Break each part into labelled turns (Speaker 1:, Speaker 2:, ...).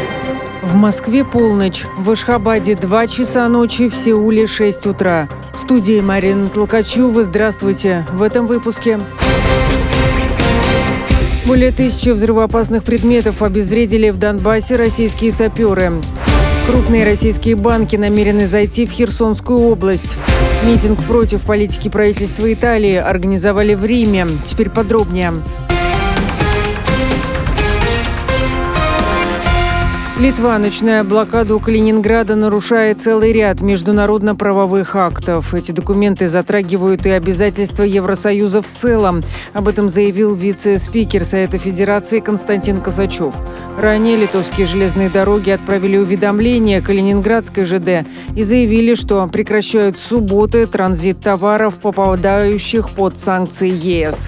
Speaker 1: В Москве полночь, в Ашхабаде 2 часа ночи, в Сеуле 6 утра. В студии Марина Толкачева. Здравствуйте. В этом выпуске. Более 1000 взрывоопасных предметов обезвредили в Донбассе российские саперы. Крупные российские банки намерены зайти в Херсонскую область. Митинг против политики правительства Италии организовали в Риме. Теперь подробнее. Литва, начиная блокаду Калининграда, нарушает целый ряд международно-правовых актов. Эти документы затрагивают и обязательства Евросоюза в целом. Об этом заявил вице-спикер Совета Федерации Константин Косачев. Ранее литовские железные дороги отправили уведомление Калининградской ЖД и заявили, что прекращают с субботы транзит товаров, попадающих под санкции ЕС.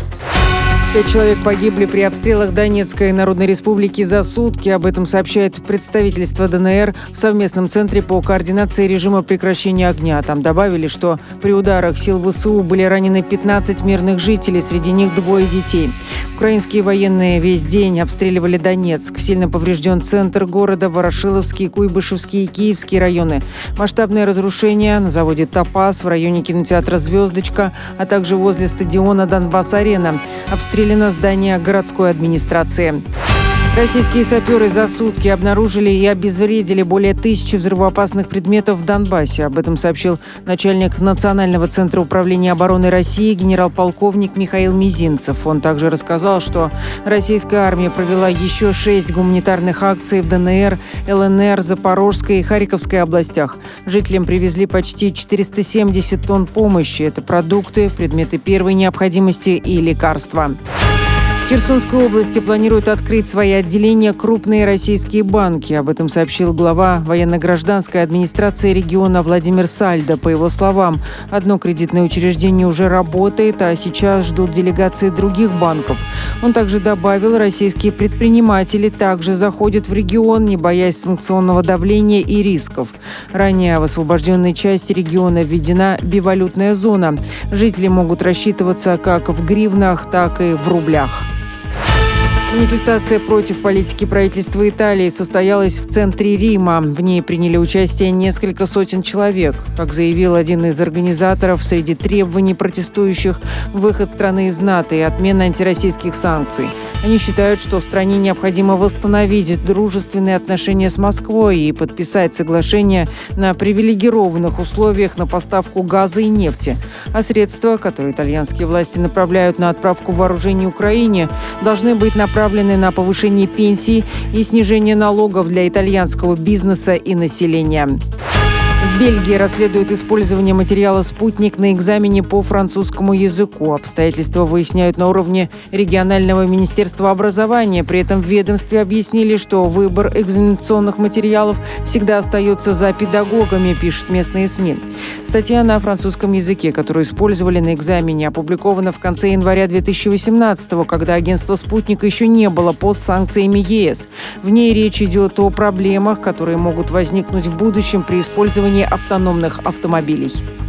Speaker 1: 5 человек погибли при обстрелах Донецкой Народной Республики за сутки. Об этом сообщает представительство ДНР в совместном центре по координации режима прекращения огня. Там добавили, что при ударах сил ВСУ были ранены 15 мирных жителей, среди них 2 детей. Украинские военные весь день обстреливали Донецк. Сильно поврежден центр города, Ворошиловский, Куйбышевский и Киевский районы. Масштабное разрушение на заводе «Топаз», в районе кинотеатра «Звездочка», а также возле стадиона «Донбасс-Арена». Обстреляно здание городской администрации. Российские саперы за сутки обнаружили и обезвредили более 1000 взрывоопасных предметов в Донбассе. Об этом сообщил начальник Национального центра управления обороны России генерал-полковник Михаил Мизинцев. Он также рассказал, что российская армия провела еще 6 гуманитарных акций в ДНР, ЛНР, Запорожской и Харьковской областях. Жителям привезли почти 470 тонн помощи. Это продукты, предметы первой необходимости и лекарства. В Херсонской области планируют открыть свои отделения крупные российские банки. Об этом сообщил глава военно-гражданской администрации региона Владимир Сальдо. По его словам, одно кредитное учреждение уже работает, а сейчас ждут делегации других банков. Он также добавил, российские предприниматели также заходят в регион, не боясь санкционного давления и рисков. Ранее в освобожденной части региона введена бивалютная зона. Жители могут рассчитываться как в гривнах, так и в рублях. Манифестация против политики правительства Италии состоялась в центре Рима. В ней приняли участие несколько сотен человек. Как заявил один из организаторов, среди требований протестующих выход страны из НАТО и отмена антироссийских санкций. Они считают, что стране необходимо восстановить дружественные отношения с Москвой и подписать соглашение на привилегированных условиях на поставку газа и нефти. А средства, которые итальянские власти направляют на отправку вооружений Украине, должны быть направлены на повышение пенсий и снижение налогов для итальянского бизнеса и населения. В Бельгии расследуют использование материала «Спутник» на экзамене по французскому языку. Обстоятельства выясняют на уровне регионального министерства образования. При этом в ведомстве объяснили, что выбор экзаменационных материалов всегда остается за педагогами, пишут местные СМИ. Статья на французском языке, которую использовали на экзамене, опубликована в конце января 2018-го, когда агентство «Спутник» еще не было под санкциями ЕС. В ней речь идет о проблемах, которые могут возникнуть в будущем при использовании автономных автомобилей.